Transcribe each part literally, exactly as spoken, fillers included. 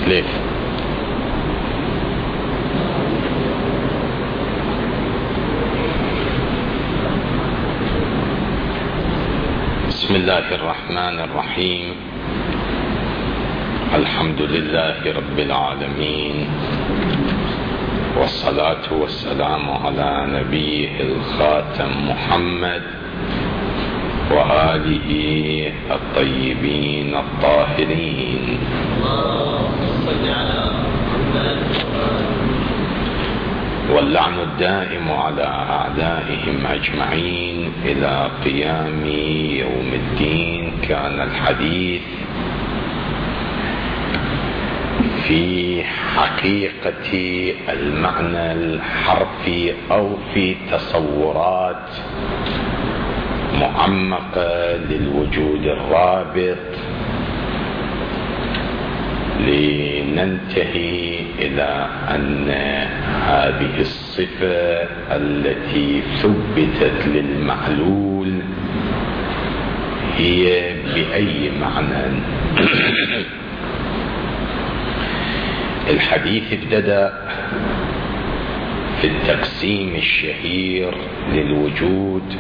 ليه؟ بسم الله الرحمن الرحيم. الحمد لله رب العالمين، والصلاة والسلام على نبيه الخاتم محمد وآله الطيبين الطاهرين. واللعن الدائم على أعدائهم أجمعين إلى قيام يوم الدين. كان الحديث في حقيقة المعنى الحرفي أو في تصورات معمقة للوجود الرابط، لننتهي إلى أن هذه الصفة التي ثبتت للمعلول هي بأي معنى. الحديث ابتدأ في التقسيم الشهير للوجود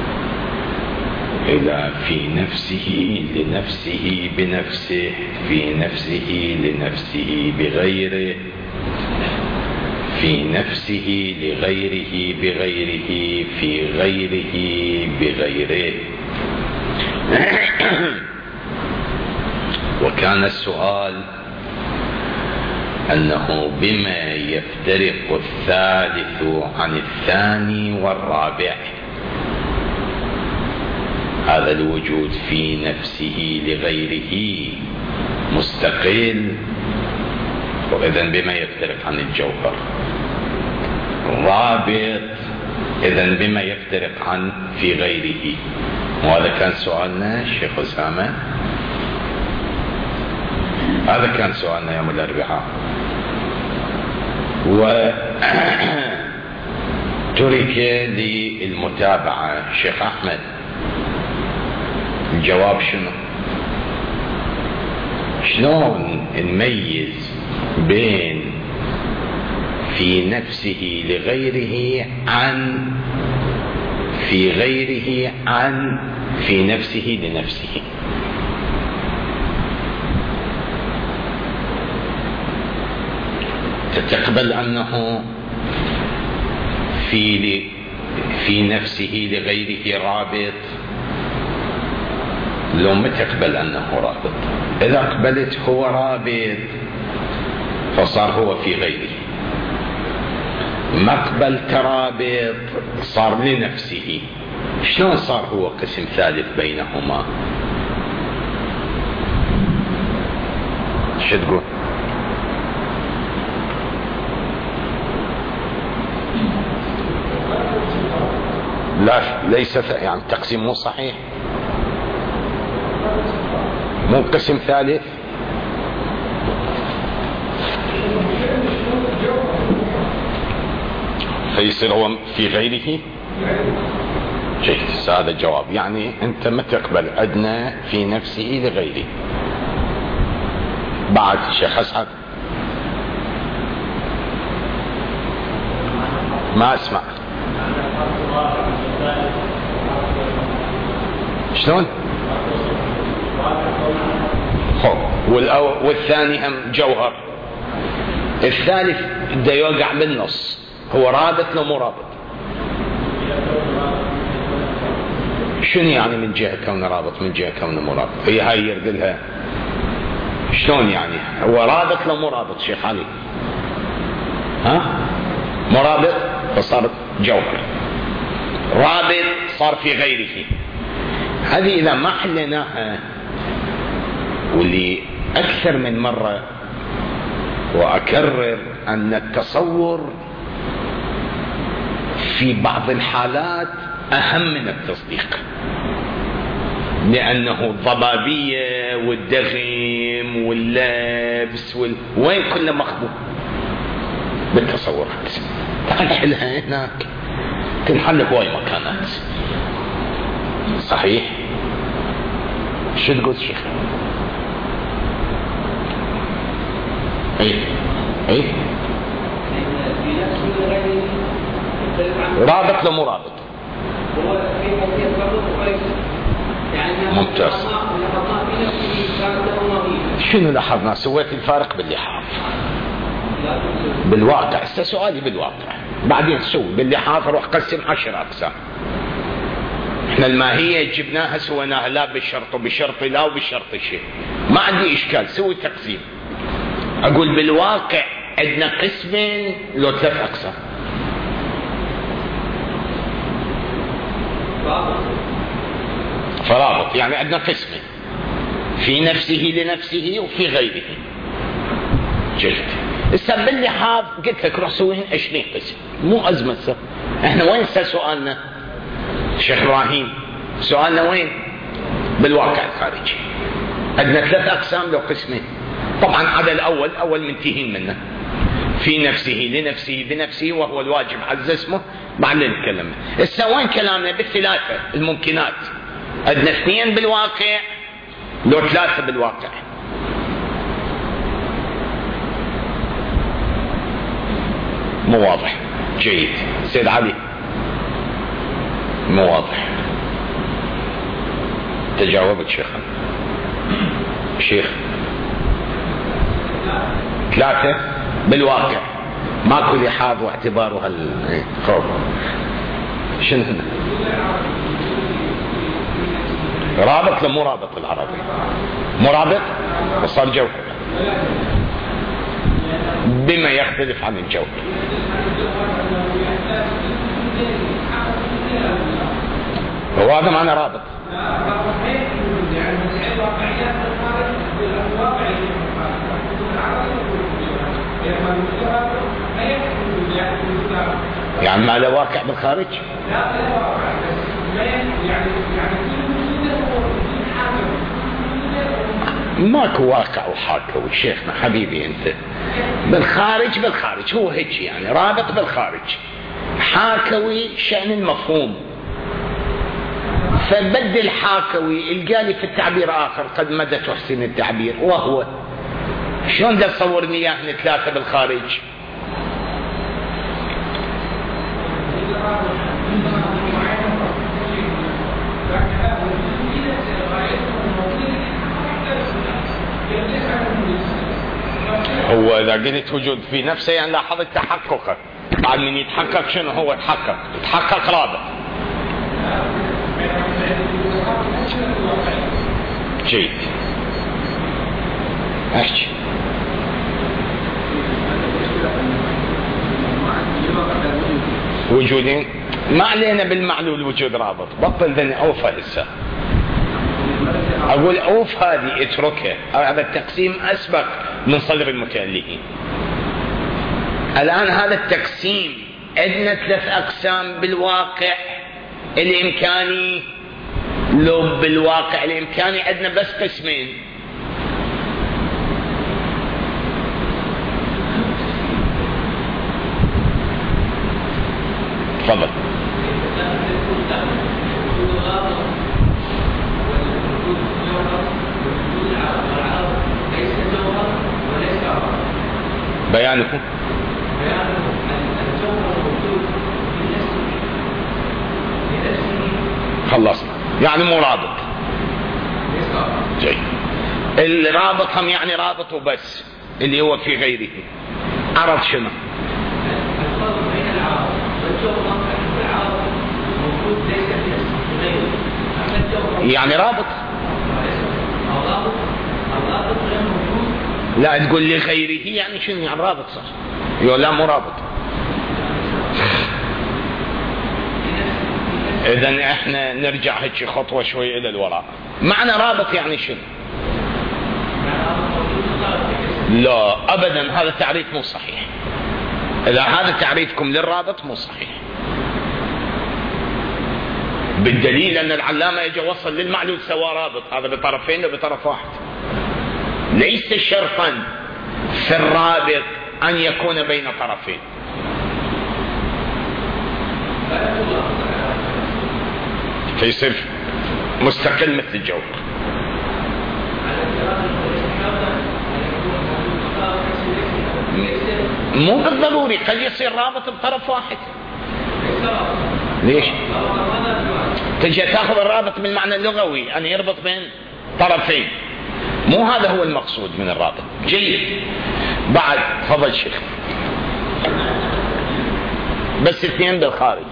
إلى في نفسه لنفسه بنفسه، في نفسه لنفسه بغيره، في نفسه لغيره بغيره، في غيره بغيره. وكان السؤال أنه بما يفترق الثالث عن الثاني والرابع. هذا الوجود في نفسه لغيره مستقل، وإذن بما يفترق عن الجوهر. رابط، إذن بما يفترق عن في غيره. وهذا كان سؤالنا الشيخ أسامة، هذا كان سؤالنا يوم الأربعاء. وترك للمتابعة شيخ أحمد الجواب شنو؟ شلون نميز بين في نفسه لغيره عن في غيره عن في نفسه لنفسه؟ تتقبل أنه في في نفسه لغيره رابط؟ لو ما تقبل أنه رابط. إذا قبلت هو رابط فصار هو في غيره. ما قبلت رابط صار لنفسه. شلون صار هو قسم ثالث بينهما؟ شو تقول؟ لا ليس يعني التقسيم مو صحيح، مو قسم ثالث. فيصير هو في غيره. جيد، هذا الجواب. يعني أنت ما تقبل أدنى في نفسه لغيره. بعد شيخ أسعد ما أسمع. شلون؟ والثاني هم جوهر. الثالث ده يوقع بالنص، هو رابط لو مو رابط؟ شنو يعني من جهة كونه رابط من جهة كونه مو رابط؟ هي هاي يردلها شلون يعني؟ هو رابط لو مو رابط شيخ علي؟ ها؟ مو رابط فصار جوهر، رابط صار في غيره. هذه إذا ما حليناها، واللي أكثر من مرة وأكرر أن التصور في بعض الحالات أهم من التصديق، لأنه الضبابية والدغم واللبس وال... وين كله مخبوط بالتصورات. تعال حلها هناك، تنحل بواي مكانات. صحيح؟ شو تقول شيخ؟ ايه ايه رابط لو مو رابط؟ ممتاز. شنو لاحظنا؟ سويت الفارق باللحاظ بالواقع. هسه سؤالي بالواقع، بعدين سوي باللحاظ روح قسم عشر اقسام. احنا الماهية جبناها سويناها لا بالشرط وبشرط لا وبشرط شيء، ما عندي اشكال. سوي تقسيم. اقول بالواقع عندنا قسمين لو ثلاث اقسام. فرابط يعني عندنا قسمين، في نفسه لنفسه وفي غيره. جيد. هسه باللحاظ قلت لك روح سويهن عشرين قسم، مو ازمه. سا. احنا وين سؤالنا شيخ ابراهيم؟ سؤالنا وين؟ بالواقع الخارجي. عندنا ثلاث اقسام لو قسمين. طبعا هذا الاول اول منتهين منه، في نفسه لنفسه بنفسه وهو الواجب عز اسمه. بعدين نتكلم. هسه وين كلامنا؟ بالثلاثه الممكنات. عندنا اثنين بالواقع لو ثلاثه بالواقع. مو واضح. جيد. سيد علي مو واضح. تجاوبت شيخنا. شيخ ثلاثة بالواقع ماكو لحاظ واعتباره هالخوف. شنو رابط لمو رابط بالعربي؟ مو رابط وصار جوهر بما يختلف عن الجوهر. هو هذا معنى رابط. يعني ما له واقع بالخارج؟ ماكو واقع وحاكوي شيخنا حبيبي انت. بالخارج بالخارج هو هيك يعني رابط بالخارج. حاكوي شأن المفهوم، فبدل حاكوي القالي في التعبير آخر قد مدى تحسن التعبير، وهو شلون دا تصورني اياه ثلاثة بالخارج؟ هو اذا قلت وجود في نفسه يعني لاحظت تحققه. بعد من يتحقق شنو هو تحقق؟ تحقق رابط. جيد. احكي. وجودين ما علينا بالمعلول وجود رابط. بطل ذني اوفى هسه. اقول اوف هذه اتركها. هذا التقسيم اسبق من صدر المتألهين. الان هذا التقسيم عندنا ثلاث اقسام بالواقع الامكاني. لو بالواقع الامكاني عندنا بس قسمين. تفضل. بيانكم خلصنا. يعني مو رابط. جيد. الرابط هم يعني رابط وبس اللي هو في غيره. عرض شنو؟ يعني رابط. لا تقول لي غيره يعني شنو يعني رابط صح؟ يقول لا مو رابط. اذن احنا نرجع هيك خطوة شوي الى الوراء. معنى رابط يعني شنو؟ لا ابدا هذا التعريف مو صحيح. اذا هذا تعريفكم للرابط مو صحيح. بالدليل ان العلامة يجي وصل للمعلول سوى رابط. هذا بطرفين وبطرف واحد. ليس شرطا في الرابط ان يكون بين طرفين. فيصير مستقل مثل الجوهر. مو بالضروري، قد يصير رابط بطرف واحد. ليش؟ تجي تاخذ الرابط من المعنى اللغوي أن يربط بين طرفين، مو هذا هو المقصود من الرابط. جيد. بعد تفضل شيخ. بس اثنين بالخارج.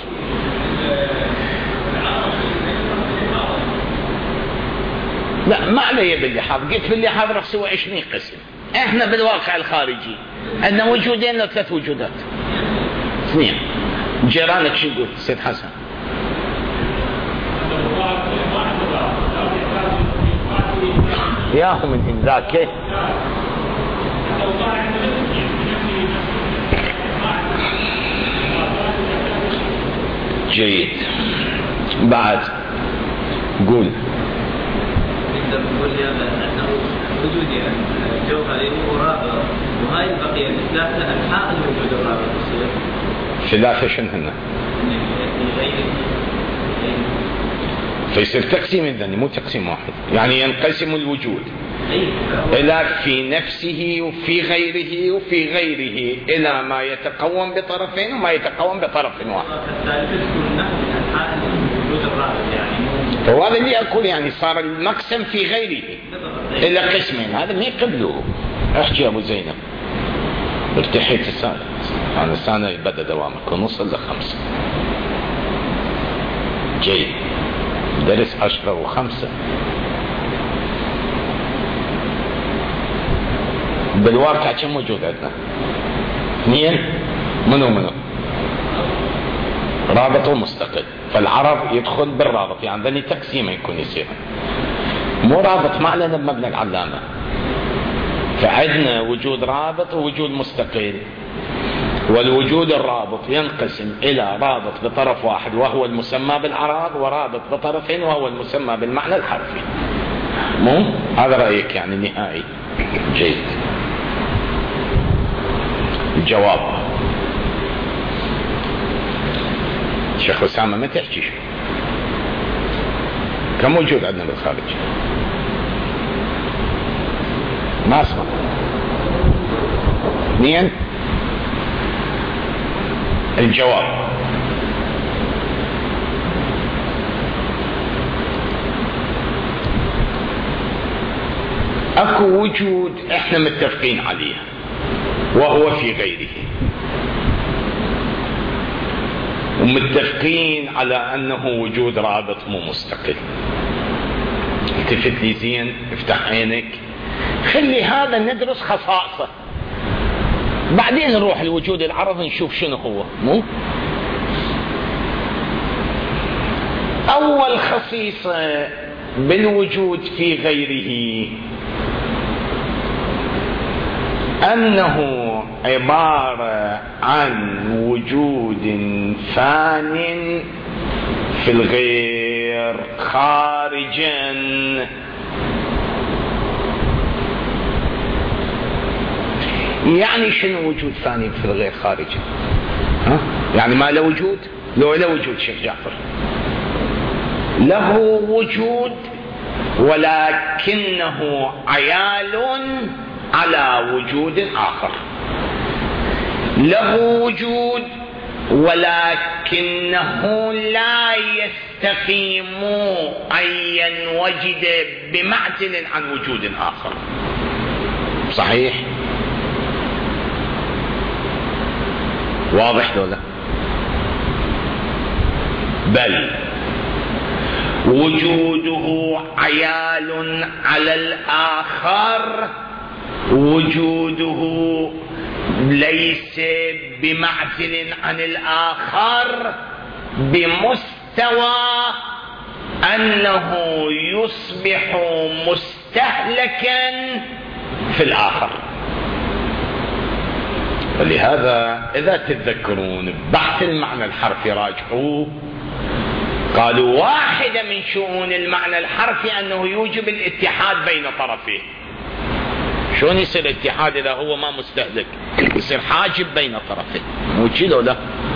لا ما علي باللحاظ، قلت باللحاظ راح سوى عشرين قسم. احنا بالواقع الخارجي عندنا وجودين ولا ثلاث وجودات؟ اثنين. جيرانك شو يقول سيد حسن؟ ياهو من ذاك. جيد. بعد قول. وجودي الجوهري ورابط، وهاي البقيه الثلاثه الحائل وجود الرابط يصير ثلاثه شنو هن؟ فيصير تقسيم ذني مو تقسيم واحد، يعني ينقسم الوجود إلى في نفسه وفي غيره وفي غيره إلى ما يتقوم بطرفين وما يتقوم بطرف واحد. فهذا اللي أقول، يعني صار المقسم في غيره إلى قسمين، هذا ما يقبله. احكي أبو زينب. ارتحيت السنة، أنا السنة بدأ دوامك ونص إلا خمسة. جيد. درس عشرة وخمسة. بالواقع كم موجود عندنا؟ اثنين. منو منو؟ رابط ومستقل. فالعرب يدخل بالرابط، يعني ذني تقسيمه يكون يصير مو رابط ما لنا بمبنى العلامة. فعندنا وجود رابط ووجود مستقل، والوجود الرابط ينقسم إلى رابط بطرف واحد وهو المسمى بالعرب، ورابط بطرفين وهو المسمى بالمعنى الحرفي. مو هذا رأيك يعني نهائي؟ جيد. الجواب شيخ أسامة ما تحكي شو كم موجود عندنا بالخارج؟ ما اسمع. اثنين. الجواب اكو وجود احنا متفقين عليه وهو في غيره، ومتفقين على انه وجود رابط مو مستقل. التفت لي زين، افتح عينك، خلي هذا ندرس خصائصه، بعدين نروح الوجود العرض نشوف شنو هو. مو اول خصيصة بالوجود في غيره انه عبارة عن وجود فان في الغير خارجا. يعني شنو وجود ثاني في الغير خارجي؟ ها؟ يعني ما له وجود؟ لو له وجود شيخ جعفر له وجود، ولكنه عيال على وجود آخر. له وجود ولكنه لا يستقيم أن ينوجد بمعزل عن وجود آخر. صحيح؟ واضح ولا؟ بل وجوده عيال على الآخر، وجوده ليس بمعزل عن الآخر بمستوى أنه يصبح مستهلكا في الآخر. ولهذا إذا تتذكرون بحث المعنى الحرفي راجعوه، قالوا واحدة من شؤون المعنى الحرفي أنه يوجب الاتحاد بين طرفيه. شلون يصير اتحاد إذا هو ما مستهلك؟ يصير حاجب بين طرفيه، مو كذا ولا؟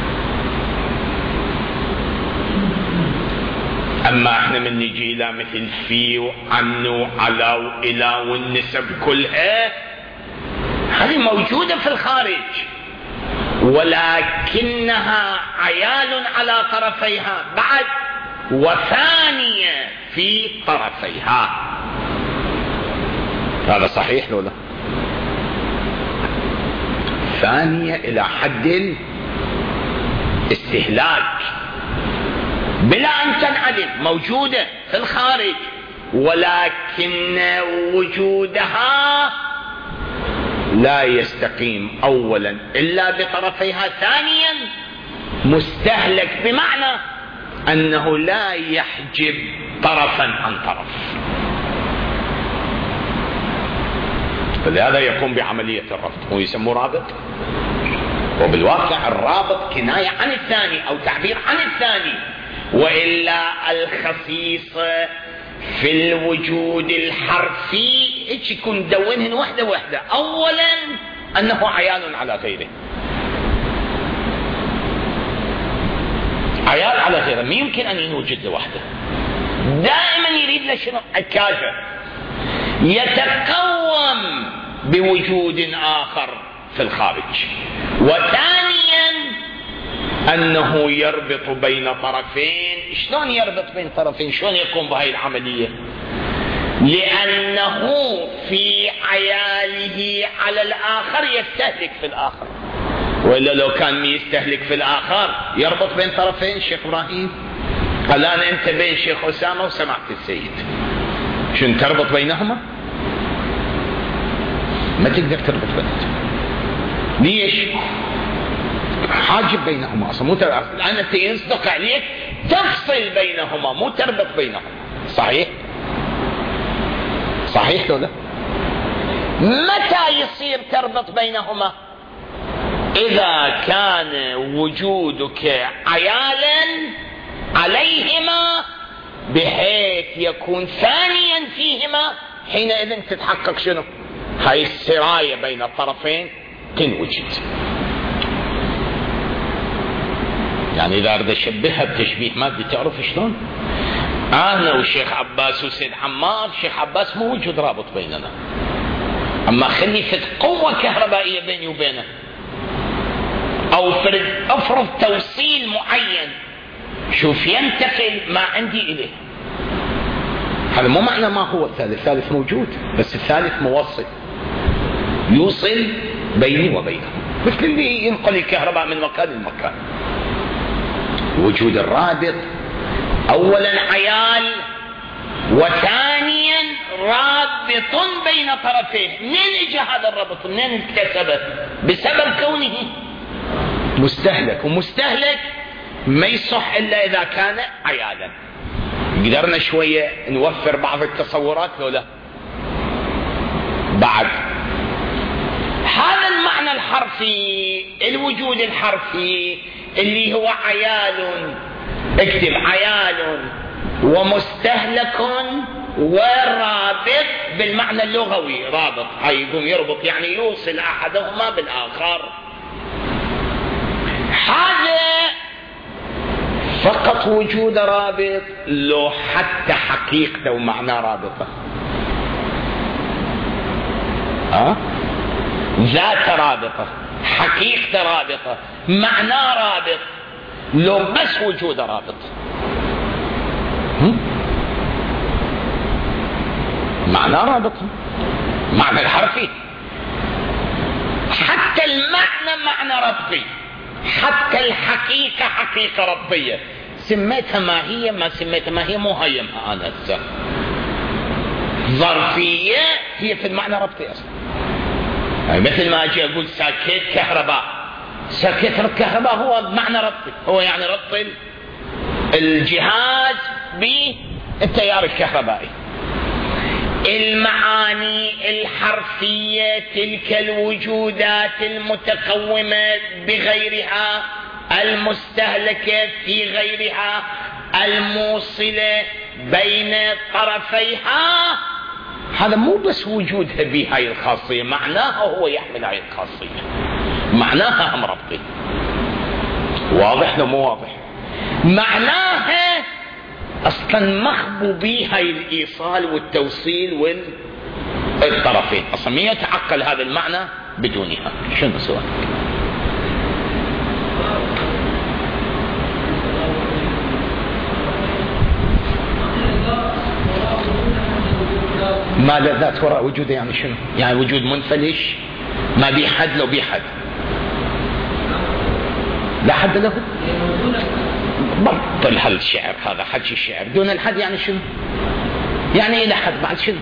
أما احنا من نجي إلى مثل في وعنه على وإلى والنسب كلها، هذه موجودة في الخارج ولكنها عيال على طرفيها بعد وثانية في طرفيها. هذا صحيح لو لا؟ ثانية إلى حد الاستهلاك بلا أن تنعدم، موجودة في الخارج ولكن وجودها لا يستقيم أولا إلا بطرفيها، ثانيا مستهلك بمعنى أنه لا يحجب طرفا عن طرف، فلهذا يقوم بعملية الربط ويسموه رابط. وبالواقع الرابط كناية عن الثاني أو تعبير عن الثاني، وإلا الخصيص في الوجود الحرفي ايش يكون ندونهن وحده وحده. اولا انه عيال على غيره، عيال على غيره ما يمكن ان يوجد له وحده، دائما يريد له شنو؟ عكاجه يتقوم بوجود اخر في الخارج. وثانيا انه يربط بين طرفين. شلون يربط بين طرفين؟ شلون يقوم بهذه العملية؟ لانه في عياله على الاخر يستهلك في الاخر، والا لو كان يستهلك في الاخر يربط بين طرفين. شيخ ابراهيم الان انت بين شيخ اسامه وسمعت السيد، شنو تربط بينهما؟ ما تقدر تربط بينهما. ليش؟ حاجب بينهما اصلا، مو الان انت يصدق عليك تفصل بينهما مو تربط بينهما. صحيح؟ صحيح ولا؟ متى يصير تربط بينهما؟ اذا كان وجودك عيالا عليهما بحيث يكون ثانيا فيهما، حينئذ تتحقق شنو؟ هاي السراية بين الطرفين تنوجد. يعني إذا أريد أشبهها بتشبيه مادي، تعرف شلون؟ أنا والشيخ عباس وسيد عمار، الشيخ عباس مو وجود رابط بيننا، أما خلي في قوة كهربائية بيني وبينه، أو أفرض توصيل معين شوف ينتقل ما عندي إليه. هذا مو معنى ما هو الثالث، الثالث موجود بس الثالث موصل يوصل بيني وبينه، مثل اللي ينقل الكهرباء من مكان لمكان. وجود الرابط اولا عيال، وثانيا رابط بين طرفيه. منين اجى هذا الربط؟ منين اكتسبه؟ بسبب كونه مستهلك، ومستهلك ما يصح الا اذا كان عيالا. قدرنا شويه نوفر بعض التصورات لو لا؟ بعد هذا المعنى الحرفي، الوجود الحرفي اللي هو عيال، اكتب عيال ومستهلك ورابط بالمعنى اللغوي. رابط هاي يقوم يربط يعني يوصل احدهما بالاخر. هذا فقط وجود رابط لو حتى حقيقته ومعنى رابطه. ها؟ ذات رابطة، حقيقة رابطة، معنى رابط، لو بس وجود رابط. معنى رابط، معنى الحرفي، حتى المعنى معنى ربطي، حتى الحقيقة حقيقة ربطية. سميتها ما هي، ما سميتها ما هي، مو هيمها أنا هسه. ظرفية هي في المعنى ربطي أصلا. يعني مثل ما أجي أقول ساكت كهرباء، ساكت الكهرباء هو بمعنى ربطي، هو يعني ربط الجهاز بالتيار الكهربائي. المعاني الحرفية تلك الوجودات المتقومة بغيرها، المستهلكة في غيرها، الموصلة بين طرفيها، هذا مو بس وجودها بهاي الخاصية، معناها هو يحمل هاي الخاصية، معناها هم ربطي. واضح لو مو واضح؟ معناها اصلا مخبو بها الايصال والتوصيل والطرفين. اصلا من يتعقل هذا المعنى بدونها. شنو سؤالك؟ ما ذات وراء وجوده يعني شنو؟ يعني وجود منفلش ما بي حد، لو بي حد لا حد له. بطل هل الشعر هذا حكي الشعر دون الحد يعني شنو؟ يعني الى حد بعد شنو؟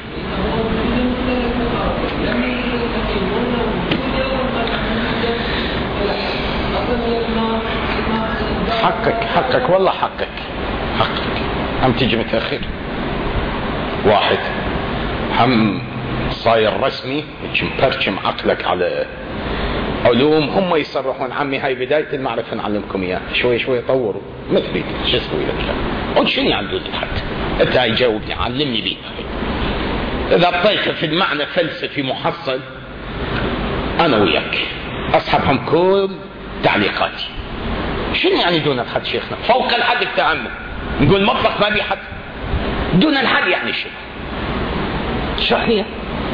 حقك حقك والله حقك حقك. هم تيجي متأخر واحد هم صاير رسمي برشم عقلك على علوم هم يصرحون عمي هاي بداية المعرفة نعلمكم اياها شوي شوي طوروا مثلي شو اسوي لك؟ قل شنو عندو الحد؟ انت هاي جاوبني علمني بيه. اذا اعطيت في المعنى فلسفي محصل انا وياك اسحبهم كل تعليقاتي. شنو يعني دون الحد شيخنا؟ فوق الحد التعمد نقول مطلق ما بي حد. دون الحد يعني شنو؟ شو هي؟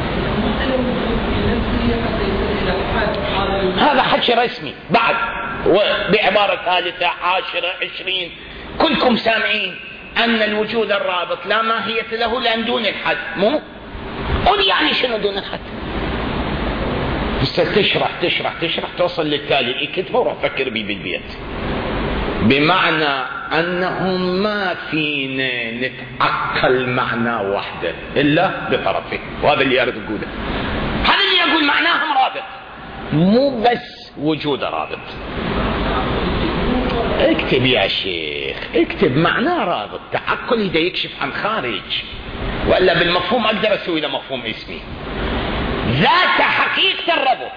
هذا حكي رسمي بعد وبعبارة ثالثة عاشرة عشرين كلكم سامعين أن الوجود الرابط لا ماهية له لأن دون الحد. مو قل يعني شنو دون الحد؟ بس تشرح تشرح تشرح توصل للتالي اكتبه وروح فكر بي بالبيت. بمعنى أنه ما فينا نتعقل معنى واحدة إلا بطرفه، وهذا اللي أريد أقوله. هذا اللي أقول معناهم رابط، مو بس وجود رابط. اكتب يا شيخ اكتب معناه رابط. تعقل إذا يكشف عن خارج، وإلا بالمفهوم أقدر أسوي له مفهوم اسمي. ذات حقيقة الربط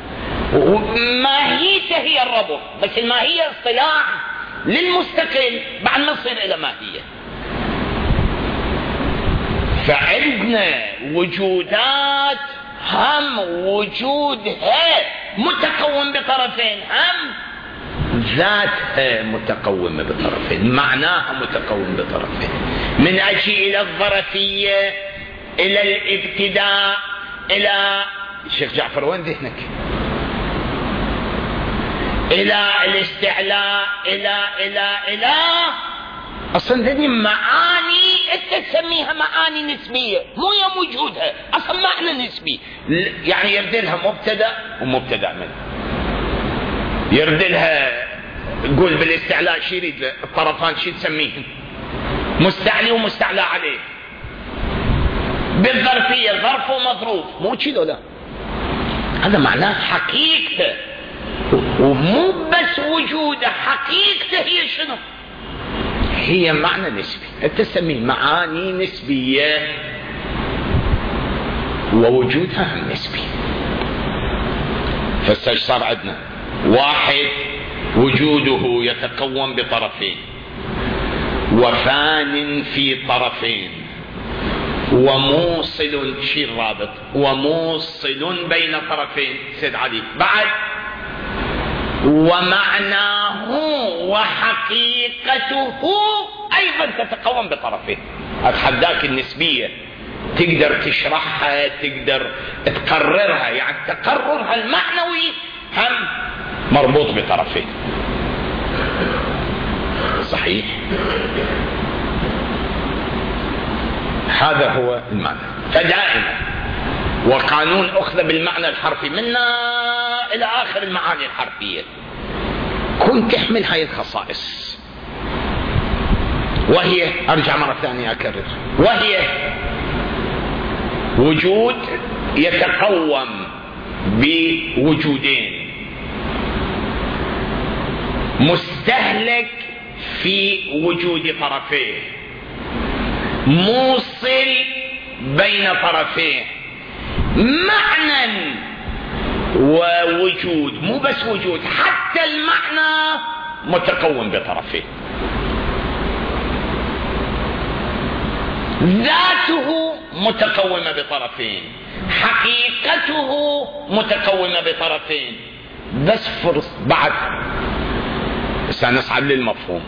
وماهيته هي الربط، بس الماهية اصطلاح للمستقل بعد ما يصير إلى ماهية. فعندنا وجودات هم وجودها متكون بطرفين، هم ذاتها متقومة بطرفين، معناها متقوم بطرفين. من أجي إلى الظرفية إلى الابتداء إلى الشيخ جعفر وين ذهنك؟ إلى الاستعلاء إلى إلى إلى أصلا هذه معاني أنت تسميها معاني نسبية، مو يا وجودها أصلا معنى نسبي. يعني يردلها مبتدأ ومبتدأ منه، يردلها قول بالاستعلاء شي يريد الطرفان شي تسميهم؟ مستعلي ومستعلى عليه. بالظرفية ظرف ومظروف، مو كذا لا، هذا معناه حقيقته ومو بس وجوده، حقيقته هي شنو؟ هي معنى نسبي، انت تسميه معاني نسبية ووجودها هم نسبي. فايش صار عندنا؟ واحد وجوده يتكون بطرفين وفان في طرفين وموصل شيء الرابط وموصل بين طرفين سيد علي بعد ومعناه وحقيقته ايضا تتكون بطرفين. اتحداك النسبية تقدر تشرحها تقدر تقررها، يعني تقررها المعنوي هم مربوط بطرفين. صحيح؟ هذا هو المعنى. فدائما وقانون أخذ بالمعنى الحرفي منا إلى آخر المعاني الحرفية كن تحمل هاي الخصائص، وهي أرجع مرة ثانية أكرر، وهي وجود يتقوم بوجودين، مستهلك في وجود طرفيه، موصل بين طرفيه، معنى ووجود، مو بس وجود، حتى المعنى متكون بطرفيه. ذاته متكونة بطرفين، حقيقته متكونة بطرفين. بس فرص بعد سنصعد للمفهوم.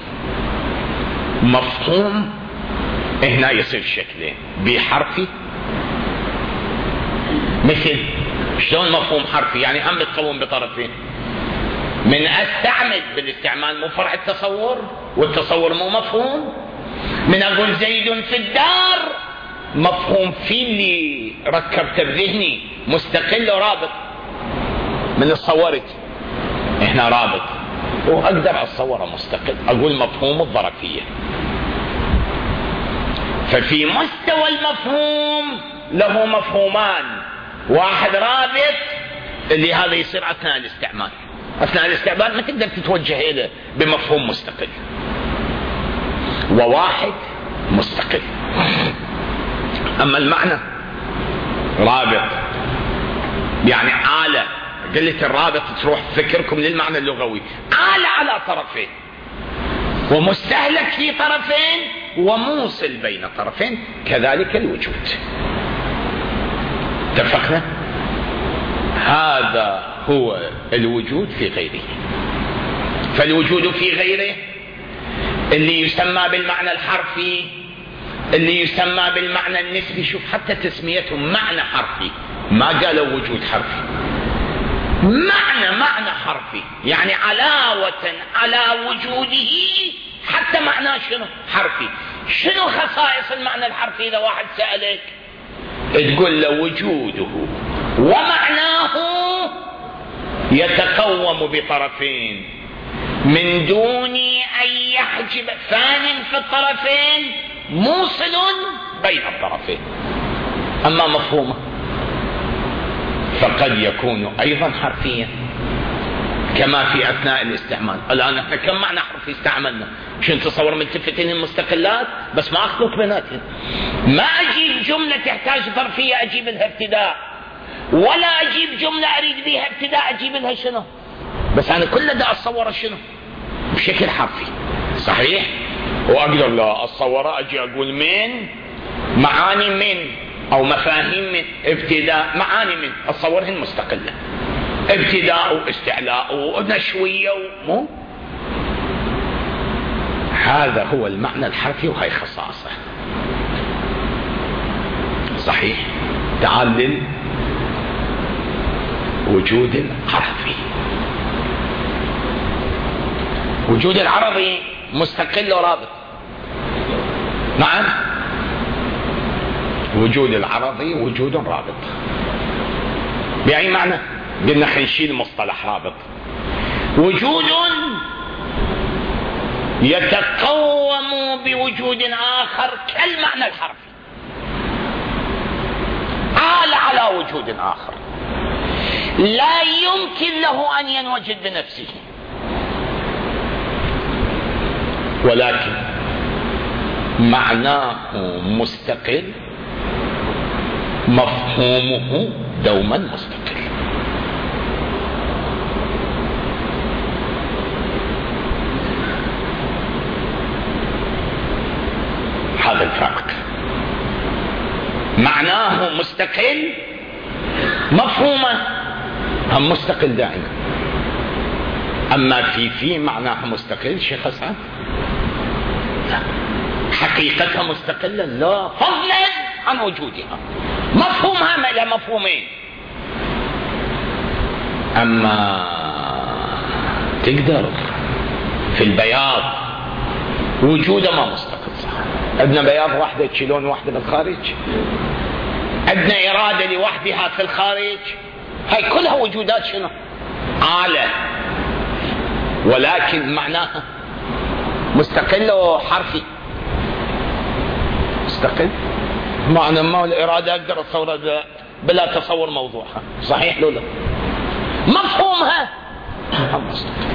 مفهوم هنا يصير شكلين بحرفي، مثل شلون مفهوم حرفي؟ يعني هم يتكون بطرفين. من استعمل بالاستعمال مو فرع التصور، والتصور مو مفهوم. من اقول زيد في الدار، مفهوم في اللي ركبته بذهني مستقل ورابط. من الصورت احنا رابط واقدر اتصوره مستقل، اقول مفهوم الظرفيه. ففي مستوى المفهوم له مفهومان، واحد رابط اللي هذا يصير اثناء الاستعمال. اثناء الاستعمال ما تقدر تتوجه اليه بمفهوم مستقل، وواحد مستقل. اما المعنى رابط، يعني آلة. قلت الرابط تروح فكركم للمعنى اللغوي، آلة على طرفين، ومستهلك في طرفين، وموصل بين طرفين. كذلك الوجود. اتفقنا؟ هذا هو الوجود في غيره. فالوجود في غيره اللي يسمى بالمعنى الحرفي، اللي يسمى بالمعنى النسبي. شوف حتى تسميتهم معنى حرفي، ما قالوا وجود حرفي. معنى معنى حرفي، يعني علاوة على وجوده حتى معناه شنو؟ حرفي. شنو خصائص المعنى الحرفي؟ إذا واحد سألك تقول له وجوده ومعناه يتقوم بطرفين من دون أن يحجب ثان في الطرفين، موصل بين الطرفين. أما مفهومه فقد يكون أيضا حرفيا كما في أثناء الاستعمال. الآن احنا كم معنى حرفي استعملنا؟ شو تصور ملتفتين المستقلات بس ما أخلط بيناتهم. ما أجيب جملة تحتاج ظرفية أجيب لها ابتداء، ولا أجيب جملة أريد بها ابتداء أجيب لها شنو، بس أنا كل ده أتصور شنو بشكل حرفي. صحيح؟ وأقدر لا أتصور أجي أقول من معاني من أو مفاهيم من ابتداء معاني من أتصورهن مستقلة، ابتداء واستعلاء ونشوية مو. هذا هو المعنى الحرفي وهي خصائصه. صحيح؟ تعال للوجود العربي. وجود العربي مستقل ورابط. نعم، وجود العربي وجود رابط. بأي معنى؟ قلنا خلينا نشيل مصطلح رابط. وجود يتقوم بوجود آخر كالمعنى الحرفي، عال على وجود آخر لا يمكن له أن ينوجد بنفسه، ولكن معناه مستقل، مفهومه دوما مستقل. هذا الفرق. معناه مستقل، مفهومه هم مستقل دائما. أما في في معناها مستقل شيخ أسعد، لا، حقيقتها مستقلة لا، فضلا عن وجودها. مفهومها ما له مفهومين. أما تقدر في البياض وجوده ما مستقل. صح، عندنا بياض واحدة تشيلون واحدة بالخارج، عندنا إرادة لوحدها في الخارج. هاي كلها وجودات شنو؟ آلة، ولكن معناها مستقل وحرفي. مستقل معنى ما الإرادة أقدر أتصورها بلا تصور موضوعها. صحيح لولا مفهومها مستقل.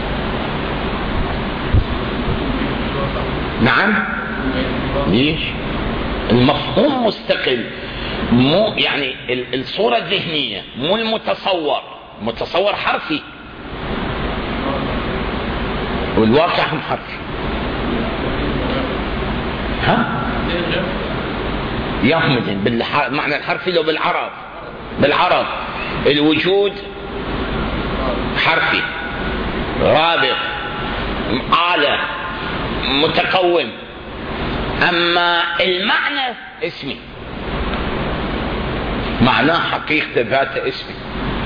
نعم، ليش؟ المفهوم مستقل، مو يعني الصورة الذهنية، مو المتصور. متصور حرفي والواقع هم حرفي. ها؟ يهمدن بالمعنى الحرفي. لو بالعرب بالعرب الوجود حرفي، رابط، آلة، متقوم. أما المعنى اسمي، معناه حقيقة ذات اسمي.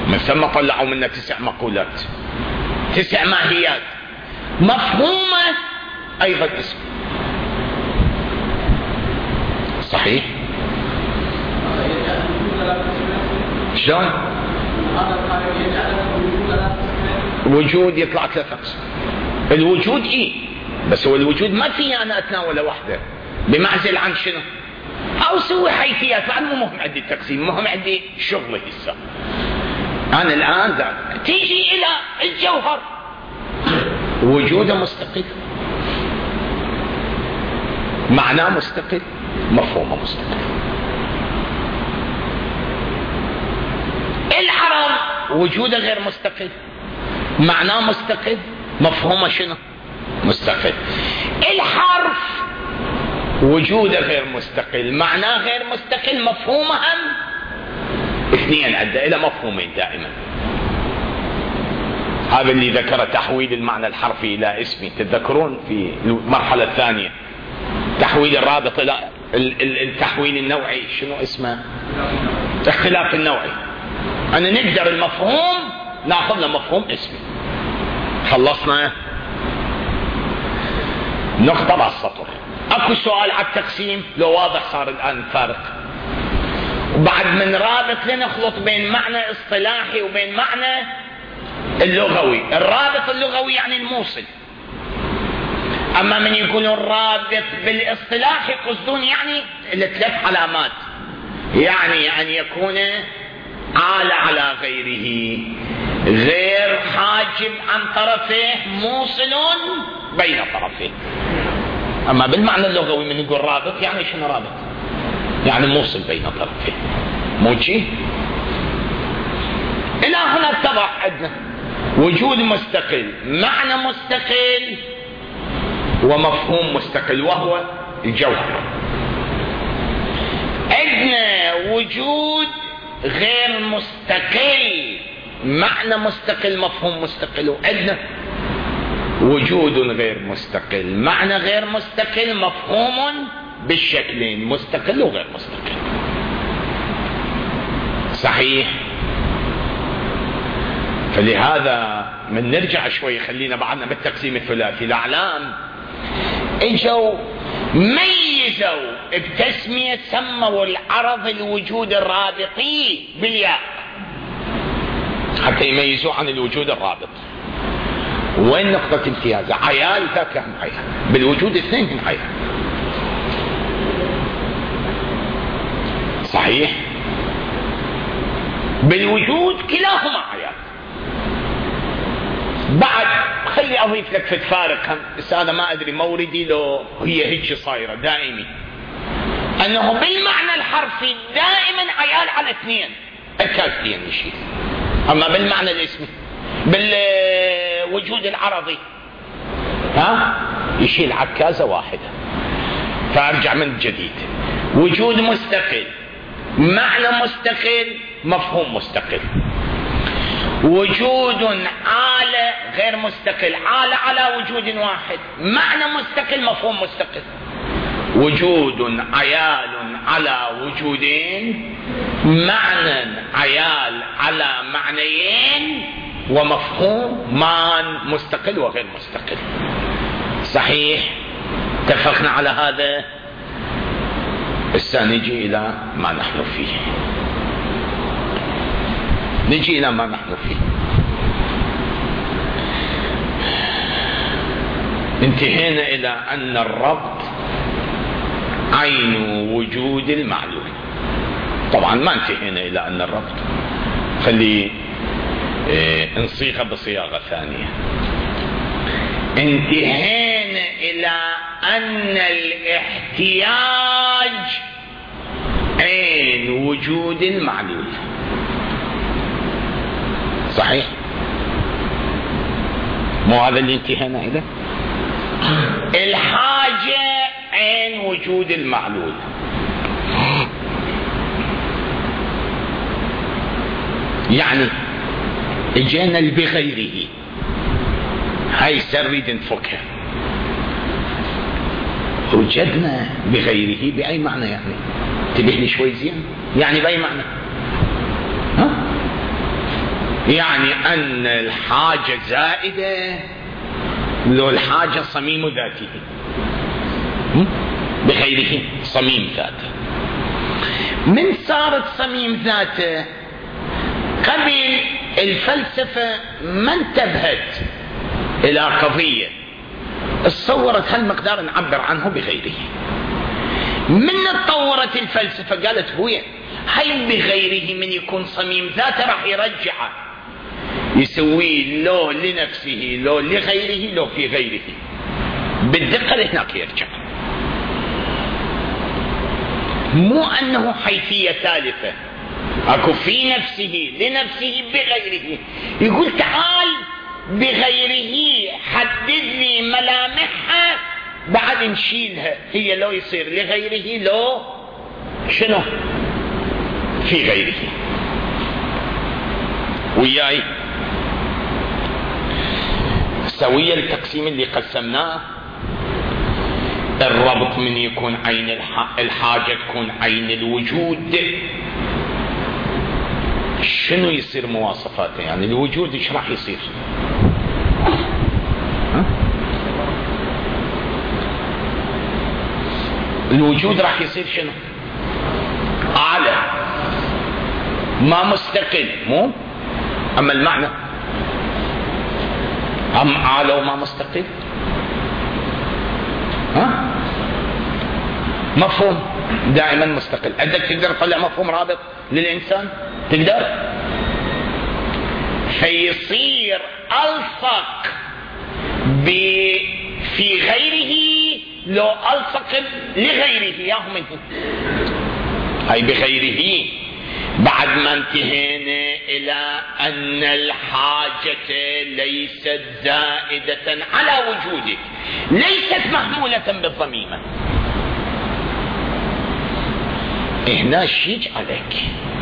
من ثم طلعوا منا تسع مقولات، تسع ماهيات مفهومة أيضا اسم. صحيح؟ شلون؟ وجود يطلع ثلاثة أقسام. الوجود إيه؟ بس هو الوجود ما فيه أنا أتناوله وحده، بمعزل عن شنو؟ أو سوي حيثيات، بعد مو مهم عندي التقسيم، مهم عندي شغله هسه. أنا الآن ذا تيجي إلى الجوهر، وجوده مستقل، معناه مستقل، مفهومه مستقل. الحرم وجوده غير مستقل، معناه مستقل، مفهومه شنو؟ مستقل. الحرف وجوده غير مستقل، معناه غير مستقل، مفهومه هم اثنين، ادى الى مفهومين دائما. هذا اللي ذكر تحويل المعنى الحرفي الى اسمي، تتذكرون في المرحله الثانيه تحويل الرابط الى التحويل النوعي، شنو اسمه؟ اختلاف النوعي. انا نقدر المفهوم ناخذ له مفهوم اسمي. خلصنا نقطه على السطر. اكو سؤال على التقسيم؟ لو واضح صار الان الفارق. وبعد من رابط لنخلط بين معنى اصطلاحي وبين معنى اللغوي. الرابط اللغوي يعني الموصل، اما من يقولون الرابط بالاصطلاح يقصدون يعني الثلاث علامات، يعني ان يكون عال على غيره، غير حاجب عن طرفه، موصل بين طرفيه. اما بالمعنى اللغوي من يقول رابط يعني شنو رابط؟ يعني موصل بين طرفيه. موجي الى هنا اتضح عندنا وجود مستقل، معنى مستقل، ومفهوم مستقل وهو الجوهر. عندنا وجود غير مستقل، معنى مستقل، مفهوم مستقل. وعندنا وجود غير مستقل، معنى غير مستقل، مفهوم بالشكلين، مستقل وغير مستقل. صحيح؟ فلهذا من نرجع شوي، خلينا بعدنا بالتقسيم الثلاثي. الاعلام اجوا ميزوا بتسمية، سموا العرض الوجود الرابطي بالياء حتى يميزوا عن الوجود الرابط. وين نقطة امتيازه؟ عيال ذاك هم عيال، بالوجود اثنين هم عيال. صحيح؟ بالوجود كلاهما عيال. بعد خلي اضيف لك في الفارق هم، بس انا ما ادري موردي لو هي هيك صايره دائمي، انه بالمعنى الحرفي دائما عيال على اثنين، الكافيين يشيل. اما بالمعنى الاسمي بالوجود العرضي ها يشيل عكازه واحده. فارجع من جديد، وجود مستقل، معنى مستقل، مفهوم مستقل. وجود عال غير مستقل، عال على وجود واحد، معنى مستقل، مفهوم مستقل. وجود عيال على وجودين، معنى عيال على معنيين، ومفهوم مان مستقل وغير مستقل. صحيح؟ اتفقنا على هذا. هسه نجي الى ما نحن فيه، نجي الى ما نحن فيه. انتهينا الى ان الربط عين وجود المعلوم. طبعا ما انتهينا الى ان الربط، خلي اه نصيغها بصياغه ثانيه. انتهينا الى ان الاحتياج عين وجود المعلول. صحيح؟ مو هذا اللي انتهينا اليه؟ الحاجة عين وجود المعلول. يعني اجينا بغيره، هاي سريد نفكها. وجدنا بغيره بأي معنى؟ يعني انتبه لي شوي زين، يعني بأي معنى؟ ها؟ يعني أن الحاجة زائدة لو الحاجة صميم ذاته بغيره صميم ذاته. من صارت صميم ذاته قبل الفلسفة ما انتبهت إلى قضية تصورت هالمقدار نعبر عنه بغيره. من تطورت الفلسفة قالت هو هاي بغيره من يكون صميم ذاته راح يرجعه يسويه لو لنفسه لو لغيره لو في غيره بالدقة لهناك يرجع، مو أنه حيثية ثالثة أكو في نفسه لنفسه بغيره. يقول تعال بغيره حدد لي ملامحها بعد نشيلها، هي لو يصير لغيره لو شنو في غيره. وياي سوية التقسيم اللي قسمناه، الربط من يكون عين الحاجة تكون عين الوجود، شنو يصير مواصفاته؟ يعني الوجود ايش راح يصير؟ ها؟ الوجود راح يصير شنو؟ أعلى ما مستقل، مو أما المعنى أم أعلى وما مستقل. ها؟ مفهوم دائما مستقل. عندك تقدر تطلع مفهوم رابط للإنسان؟ تقدر؟ فيصير ألصق في غيره لو ألصق لغيره ياهم منه. هاي بغيره بعد ما انتهينا إلى أن الحاجة ليست زائدة على وجودك، ليست محمولة بالضميمة. هنا شيج عليك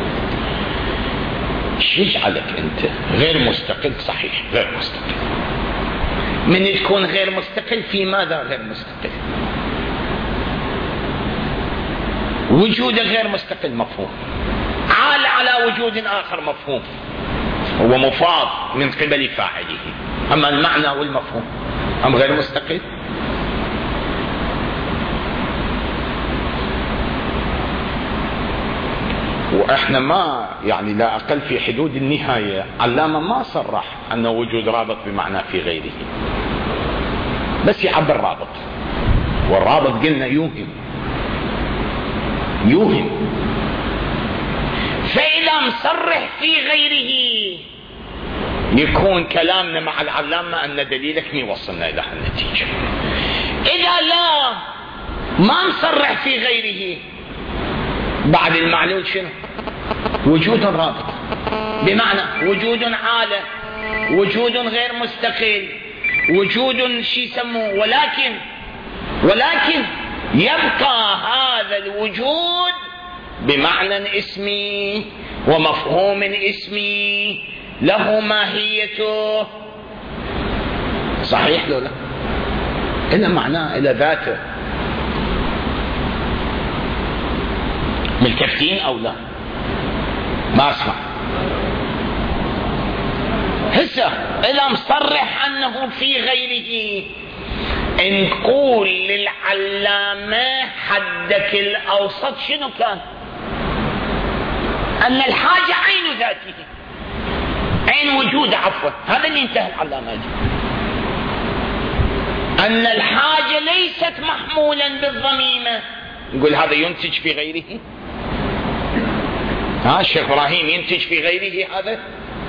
شيج عليك أنت غير مستقل. صحيح غير مستقل. من تكون غير مستقل في ماذا غير مستقل؟ وجود غير مستقل مفهوم، عال على وجود آخر مفهوم، هو مفاض من قبل فاعله. أما المعنى والمفهوم أم غير مستقل. وإحنا ما يعني لا أقل في حدود النهاية علامة ما صرح أنه وجود رابط بمعنى في غيره، بس يعبر رابط، والرابط قلنا يوهم يوهم. فإذا مصرح في غيره يكون كلامنا مع العلامة أن دليلك ما وصلنا إلى النتيجة. إذا لا ما مصرح في غيره بعد المعلول شنو؟ وجود رابط، بمعنى وجود عالة، وجود غير مستقل، وجود شي يسموه، ولكن ولكن يبقى هذا الوجود بمعنى اسمي ومفهوم اسمي له ماهيته. صحيح لو لا؟ إلى معناه إلى ذاته. ملتفتين أو لا؟ ما أسمع. هسه إذا مصرح أنه في غيره، نقول للعلامة حدك الأوسط شنو كان؟ أن الحاجة عين ذاته، عين وجوده، عفوا، هذا اللي انتهى العلامة دي. أن الحاجة ليست محمولا بالضميمة، نقول هذا ينتج في غيره. ها الشيخ إبراهيم ينتج في غيره، هذا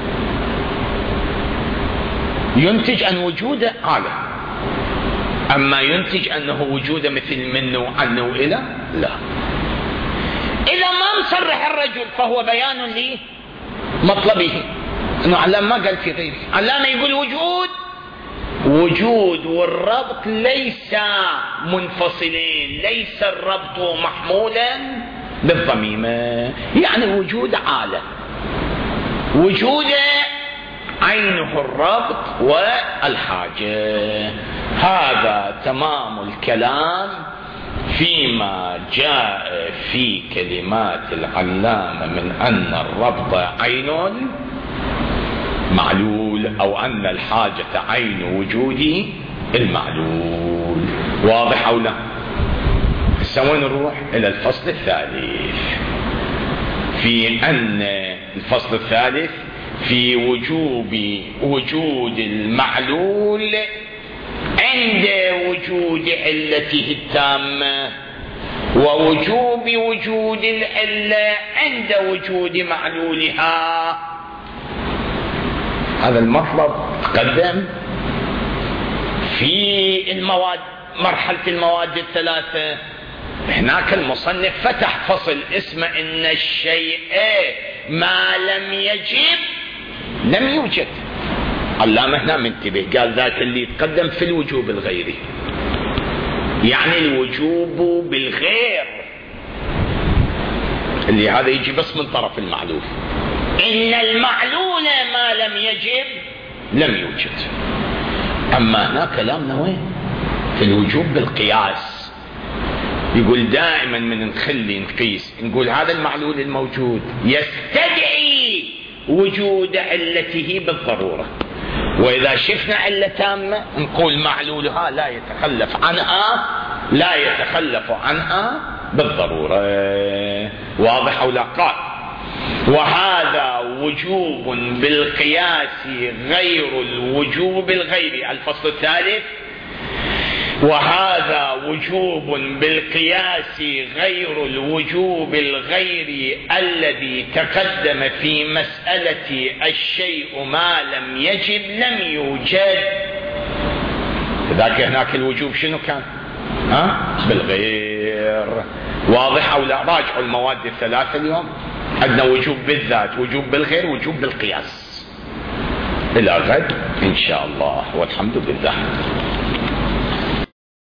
ينتج أن وجوده عالم، أما ينتج أنه وجوده مثل منه وعنه إلى لا. إذا ما مصرح الرجل فهو بيان لمطلبه، أنه علام ما قال في غيره. علامة يقول وجود وجود والربط ليس منفصلين، ليس الربط محمولا بالضميمة، يعني وجود عالم، وجوده عينه الربط والحاجة. هذا تمام الكلام فيما جاء في كلمات العلامة من أن الربط عين معلول، أو أن الحاجة عين وجود المعلول. واضح أو لا؟ هسه وين نروح؟ إلى الفصل الثالث، في أن الفصل الثالث في وجوب وجود المعلول عند وجود علته التامة، ووجوب وجود العلة عند وجود معلولها. هذا المطلب تقدم في المواد، مرحلة المواد الثلاثة. هناك المصنف فتح فصل اسمه إن الشيء ما لم يجب لم يوجد. علامة هنا منتبه، قال ذاك اللي يتقدم في الوجوب الغيري، يعني الوجوب بالغير اللي هذا يجي بس من طرف المعلول. إن المعلول ما لم يجب لم يوجد. أما هنا كلامنا وين؟ في الوجوب بالقياس. يقول دائما من نخلي نقيس نقول هذا المعلول الموجود يستدعي وجود علته بالضرورة، وإذا شفنا علة تامة نقول معلولها لا يتخلف عنها لا يتخلف عنها بالضرورة. واضح أو لا؟ قال وهذا وجوب بالقياس غير الوجوب الغيري. الفصل الثالث، وهذا وجوب بالقياس غير الوجوب الغيري الذي تقدم في مسألة الشيء ما لم يجب لم يوجد. ذاك هناك الوجوب شنو كان؟ ها؟ بالغير. واضح أو لا؟ راجعوا المواد الثلاثة اليوم. عندنا وجوب بالذات، وجوب بالغير، وجوب بالقياس. إلى غد إن شاء الله، والحمد لله.